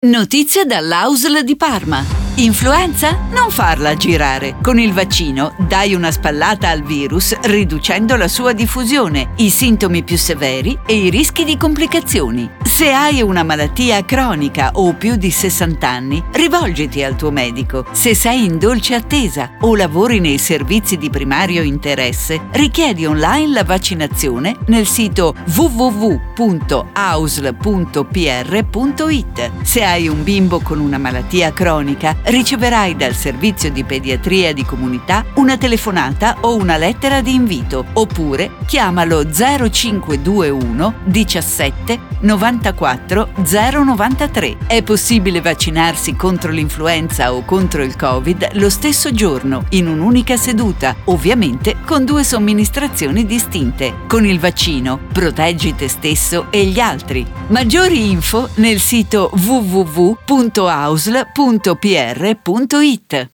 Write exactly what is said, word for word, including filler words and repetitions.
Notizie dall'A U S L di Parma. Influenza? Non farla girare. Con il vaccino dai una spallata al virus riducendo la sua diffusione, i sintomi più severi e i rischi di complicazioni. Se hai una malattia cronica o più di sessanta anni, rivolgiti al tuo medico. Se sei in dolce attesa o lavori nei servizi di primario interesse, richiedi online la vaccinazione nel sito w w w punto a u s l punto p r punto i t. Se hai un bimbo con una malattia cronica, riceverai dal servizio di pediatria di comunità una telefonata o una lettera di invito, oppure chiamalo zero cinque due uno diciassette novantaquattro zero novantatré. È possibile vaccinarsi contro l'influenza o contro il Covid lo stesso giorno, in un'unica seduta, ovviamente con due somministrazioni distinte. Con il vaccino proteggi te stesso e gli altri. Maggiori info nel sito w w w punto a u s l punto p r punto i t.